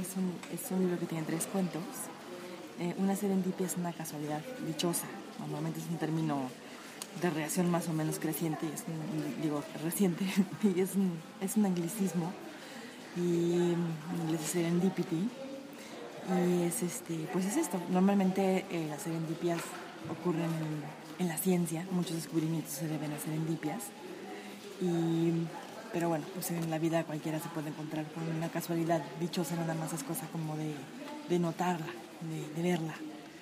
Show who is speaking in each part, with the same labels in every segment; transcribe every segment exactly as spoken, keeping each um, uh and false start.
Speaker 1: es un, es un libro que tiene tres cuentos. Eh, una serendipia es una casualidad dichosa. Normalmente es un término de reacción más o menos creciente, es un, digo, reciente, y es un, es un anglicismo, y en inglés es serendipity, y es este, pues es esto. Normalmente eh, las serendipias ocurren en, en la ciencia, muchos descubrimientos se deben a serendipias, y, pero bueno, pues en la vida cualquiera se puede encontrar con una casualidad dichosa, nada más es cosa como de, de notarla, de, de verla.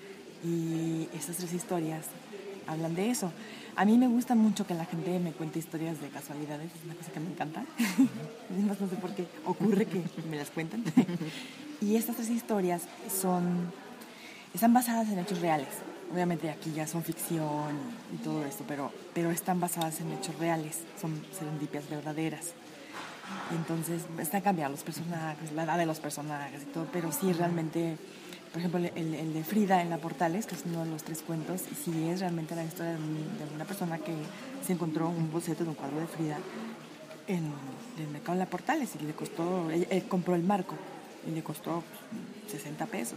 Speaker 1: Y estas tres historias hablan de eso. A mí me gusta mucho que la gente me cuente historias de casualidades, es una cosa que me encanta. No sé por qué ocurre que me las cuentan. Y estas tres historias son, están basadas en hechos reales. Obviamente aquí ya son ficción y, y todo esto, pero, pero están basadas en hechos reales, son serendipias verdaderas. Entonces están cambiando los personajes, la edad de los personajes y todo, pero sí realmente, por ejemplo, el, el de Frida en la Portales, que es uno de los tres cuentos, y sí es realmente la historia de, un, de una persona que se encontró un boceto de un cuadro de Frida en el mercado de la Portales y le costó, él, él compró el marco y le costó sesenta pesos.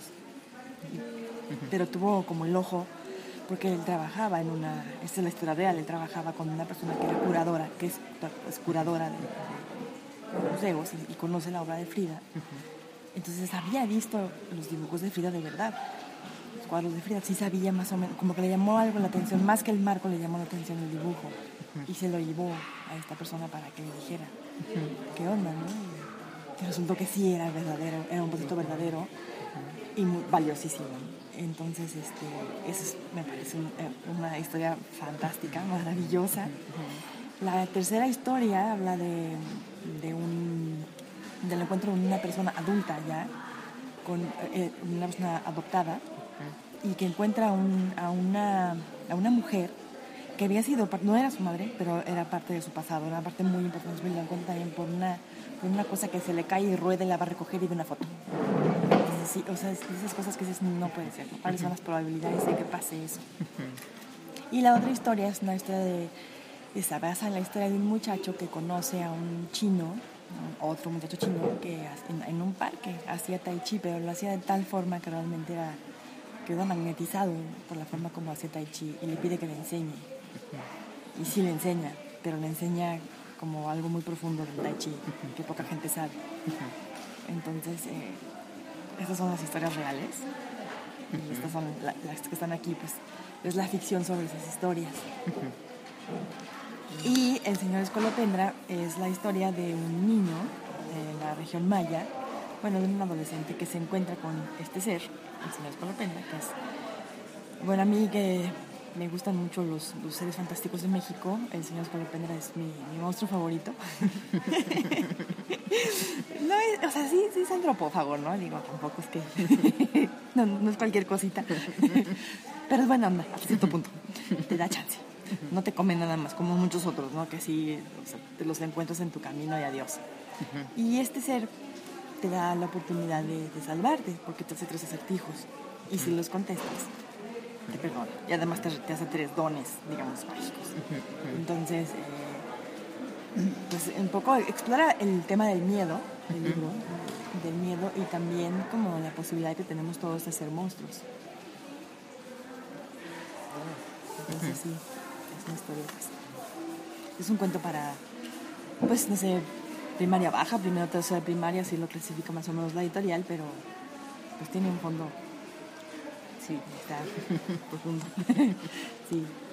Speaker 1: Y, pero tuvo como el ojo, porque él trabajaba en una, esta es la historia real, él trabajaba con una persona que era curadora, que es, es curadora de, de museos y, y conoce la obra de Frida. Entonces había visto los dibujos de Frida de verdad, los cuadros de Frida, sí sabía más o menos, como que le llamó algo la atención, más que el marco le llamó la atención el dibujo, y se lo llevó a esta persona para que le dijera qué onda, ¿no? Y resultó que sí era verdadero, era un boceto verdadero y muy valiosísimo. Entonces, este, eso es, me parece un, una historia fantástica, maravillosa. La tercera historia habla de, de un del encuentro de una persona adulta ya, con eh, una persona adoptada, y que encuentra un, a, una, a una mujer que había sido, no era su madre, pero era parte de su pasado, una parte muy importante. La encuentra también por una, por una cosa que se le cae y rueda y la va a recoger y ve una foto. Entonces, sí, o sea, esas cosas que dices, no puede ser, ¿no? ¿Cuáles son las probabilidades de que pase eso? Y la otra historia es una historia de, se basa en la historia de un muchacho que conoce a un chino, otro muchacho chino que en, en un parque hacía tai chi, pero lo hacía de tal forma que realmente era, quedó magnetizado por la forma como hacía tai chi, y le pide que le enseñe. Y sí le enseña, pero le enseña como algo muy profundo del tai chi que poca gente sabe. Entonces eh, estas son las historias reales, y estas son la, las que están aquí, pues es la ficción sobre esas historias. Y El señor Escolopendra es la historia de un niño de la región maya, bueno, de un adolescente que se encuentra con este ser, el señor Escolopendra, que es, bueno, a mí que me gustan mucho los, los seres fantásticos de México, el señor Escolopendra es mi, mi monstruo favorito. No es, o sea, sí, sí es antropófago, ¿no? Digo, tampoco es que no, no es cualquier cosita, pero es buena onda, hasta cierto punto, te da chance. No te come nada más, como muchos otros, ¿no? Que sí, o sea, te los encuentras en tu camino y adiós. Uh-huh. Y este ser te da la oportunidad de, de salvarte, porque te hace tres acertijos. Y uh-huh. si los contestas, te perdona. Y además te, te hace tres dones, digamos, mágicos. Uh-huh. Entonces, eh, pues un poco explora el tema del miedo, del uh-huh. libro, del miedo, y también como la posibilidad que tenemos todos de ser monstruos. Entonces, uh-huh. sí. Una historia, pues. Es un cuento para, pues, no sé, primaria baja, primero tercera de primaria, así lo clasifica más o menos la editorial, pero pues tiene un fondo, sí, está profundo. Sí.